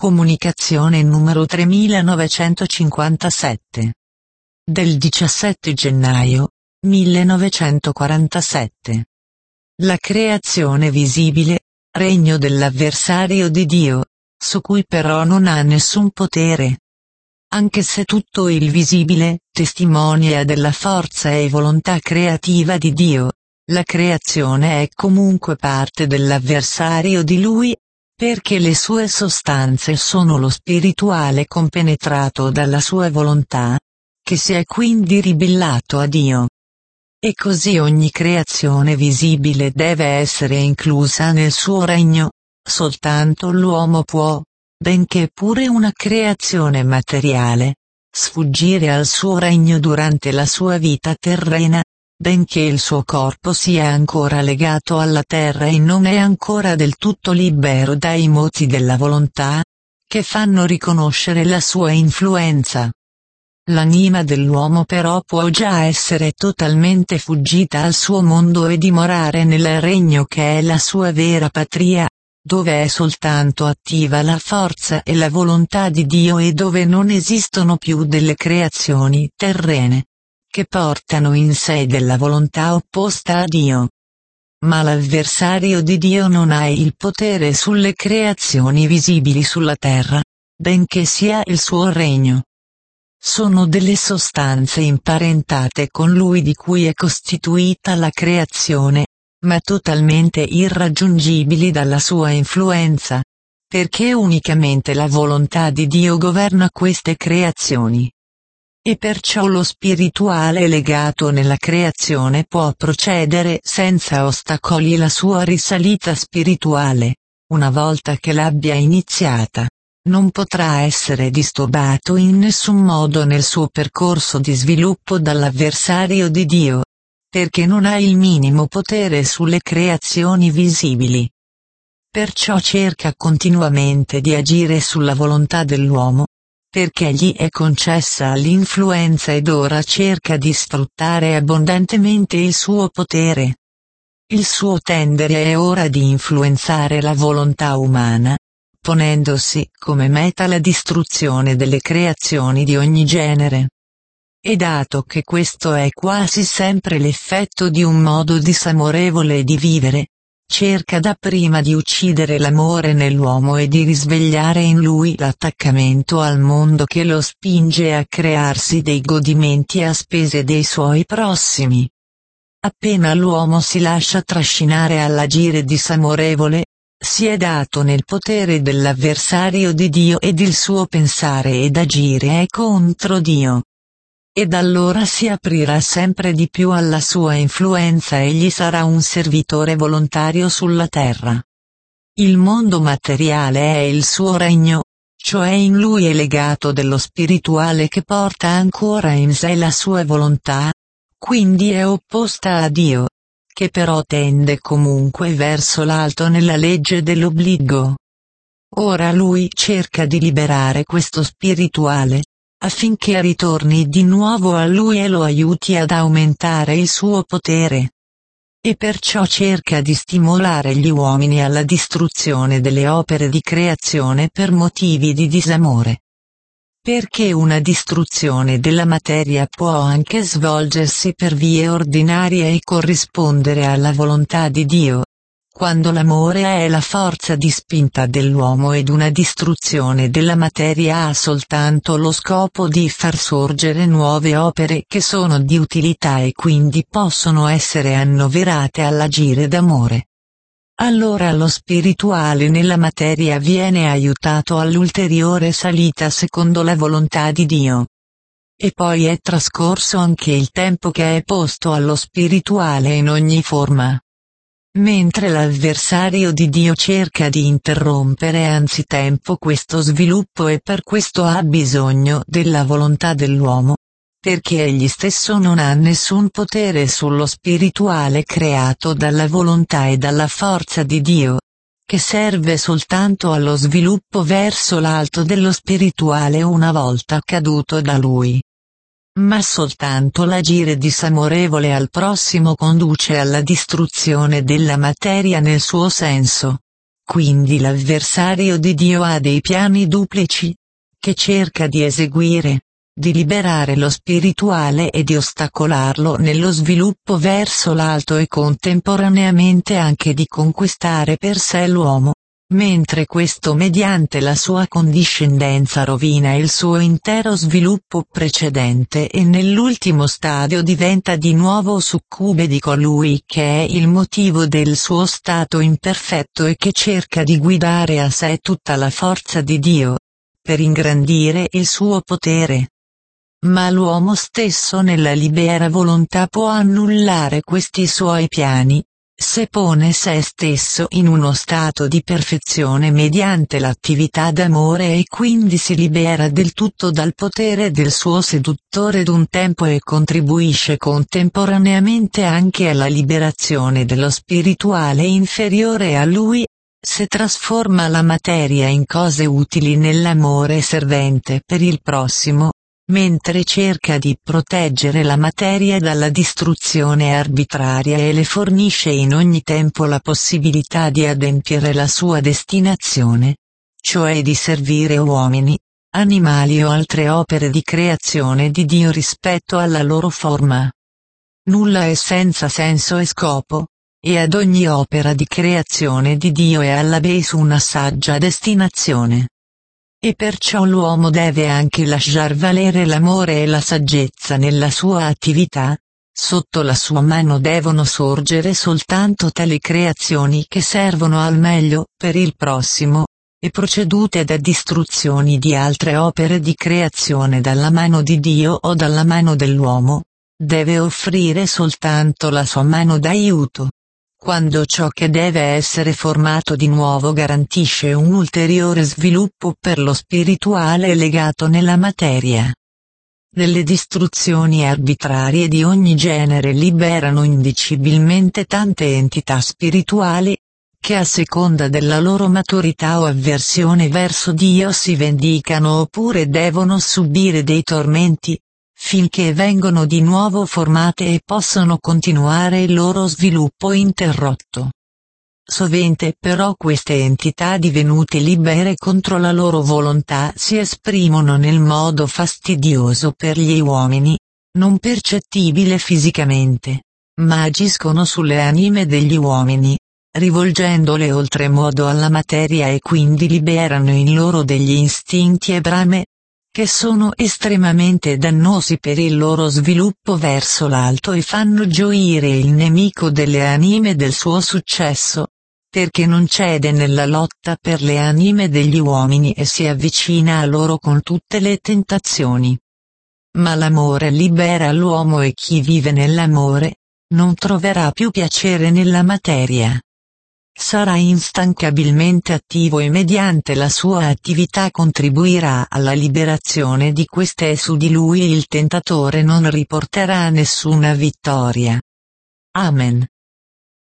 Comunicazione numero 3957. Del 17 gennaio 1947. La creazione visibile, regno dell'avversario di Dio, su cui però non ha nessun potere. Anche se tutto il visibile testimonia della forza e volontà creativa di Dio, la creazione è comunque parte dell'avversario di Lui, perché le sue sostanze sono lo spirituale compenetrato dalla sua volontà, che si è quindi ribellato a Dio. E così ogni creazione visibile deve essere inclusa nel suo regno, soltanto l'uomo può, benché pure una creazione materiale, sfuggire al suo regno durante la sua vita terrena, benché il suo corpo sia ancora legato alla terra e non è ancora del tutto libero dai moti della volontà, che fanno riconoscere la sua influenza. L'anima dell'uomo però può già essere totalmente fuggita al suo mondo e dimorare nel regno che è la sua vera patria, dove è soltanto attiva la forza e la volontà di Dio e dove non esistono più delle creazioni terrene, che portano in sé della volontà opposta a Dio. Ma l'avversario di Dio non ha il potere sulle creazioni visibili sulla terra, benché sia il suo regno. Sono delle sostanze imparentate con lui di cui è costituita la creazione, ma totalmente irraggiungibili dalla sua influenza, perché unicamente la volontà di Dio governa queste creazioni. E perciò lo spirituale legato nella creazione può procedere senza ostacoli la sua risalita spirituale, una volta che l'abbia iniziata. Non potrà essere disturbato in nessun modo nel suo percorso di sviluppo dall'avversario di Dio, perché non ha il minimo potere sulle creazioni visibili. Perciò cerca continuamente di agire sulla volontà dell'uomo, perché gli è concessa l'influenza ed ora cerca di sfruttare abbondantemente il suo potere. Il suo tendere è ora di influenzare la volontà umana, ponendosi come meta la distruzione delle creazioni di ogni genere. E dato che questo è quasi sempre l'effetto di un modo disamorevole di vivere, cerca dapprima di uccidere l'amore nell'uomo e di risvegliare in lui l'attaccamento al mondo che lo spinge a crearsi dei godimenti a spese dei suoi prossimi. Appena l'uomo si lascia trascinare all'agire disamorevole, si è dato nel potere dell'avversario di Dio ed il suo pensare ed agire è contro Dio. Ed allora si aprirà sempre di più alla sua influenza e gli sarà un servitore volontario sulla terra. Il mondo materiale è il suo regno, cioè in lui è legato dello spirituale che porta ancora in sé la sua volontà, quindi è opposta a Dio, che però tende comunque verso l'alto nella legge dell'obbligo. Ora lui cerca di liberare questo spirituale, affinché ritorni di nuovo a lui e lo aiuti ad aumentare il suo potere. E perciò cerca di stimolare gli uomini alla distruzione delle opere di creazione per motivi di disamore. Perché una distruzione della materia può anche svolgersi per vie ordinarie e corrispondere alla volontà di Dio, quando l'amore è la forza di spinta dell'uomo ed una distruzione della materia ha soltanto lo scopo di far sorgere nuove opere che sono di utilità e quindi possono essere annoverate all'agire d'amore. Allora lo spirituale nella materia viene aiutato all'ulteriore salita secondo la volontà di Dio. E poi è trascorso anche il tempo che è posto allo spirituale in ogni forma. Mentre l'avversario di Dio cerca di interrompere anzitempo questo sviluppo e per questo ha bisogno della volontà dell'uomo, perché egli stesso non ha nessun potere sullo spirituale creato dalla volontà e dalla forza di Dio, che serve soltanto allo sviluppo verso l'alto dello spirituale una volta caduto da lui. Ma soltanto l'agire disamorevole al prossimo conduce alla distruzione della materia nel suo senso. Quindi l'avversario di Dio ha dei piani duplici, che cerca di eseguire, di liberare lo spirituale e di ostacolarlo nello sviluppo verso l'alto e contemporaneamente anche di conquistare per sé l'uomo, mentre questo mediante la sua condiscendenza rovina il suo intero sviluppo precedente e nell'ultimo stadio diventa di nuovo succube di colui che è il motivo del suo stato imperfetto e che cerca di guidare a sé tutta la forza di Dio, per ingrandire il suo potere. Ma l'uomo stesso nella libera volontà può annullare questi suoi piani, se pone se stesso in uno stato di perfezione mediante l'attività d'amore e quindi si libera del tutto dal potere del suo seduttore d'un tempo e contribuisce contemporaneamente anche alla liberazione dello spirituale inferiore a lui, se trasforma la materia in cose utili nell'amore servente per il prossimo, mentre cerca di proteggere la materia dalla distruzione arbitraria e le fornisce in ogni tempo la possibilità di adempiere la sua destinazione, cioè di servire uomini, animali o altre opere di creazione di Dio rispetto alla loro forma. Nulla è senza senso e scopo, e ad ogni opera di creazione di Dio è alla base una saggia destinazione. E perciò l'uomo deve anche lasciar valere l'amore e la saggezza nella sua attività, sotto la sua mano devono sorgere soltanto tali creazioni che servono al meglio per il prossimo, e procedute da distruzioni di altre opere di creazione dalla mano di Dio o dalla mano dell'uomo, deve offrire soltanto la sua mano d'aiuto. Quando ciò che deve essere formato di nuovo garantisce un ulteriore sviluppo per lo spirituale legato nella materia. Delle distruzioni arbitrarie di ogni genere liberano indicibilmente tante entità spirituali, che a seconda della loro maturità o avversione verso Dio si vendicano oppure devono subire dei tormenti, finché vengono di nuovo formate e possono continuare il loro sviluppo interrotto. Sovente però queste entità divenute libere contro la loro volontà si esprimono nel modo fastidioso per gli uomini, non percettibile fisicamente, ma agiscono sulle anime degli uomini, rivolgendole oltremodo alla materia e quindi liberano in loro degli istinti e brame, che sono estremamente dannosi per il loro sviluppo verso l'alto e fanno gioire il nemico delle anime del suo successo, perché non cede nella lotta per le anime degli uomini e si avvicina a loro con tutte le tentazioni. Ma l'amore libera l'uomo e chi vive nell'amore, non troverà più piacere nella materia. Sarà instancabilmente attivo e mediante la sua attività contribuirà alla liberazione di queste e su di lui il tentatore non riporterà nessuna vittoria. Amen.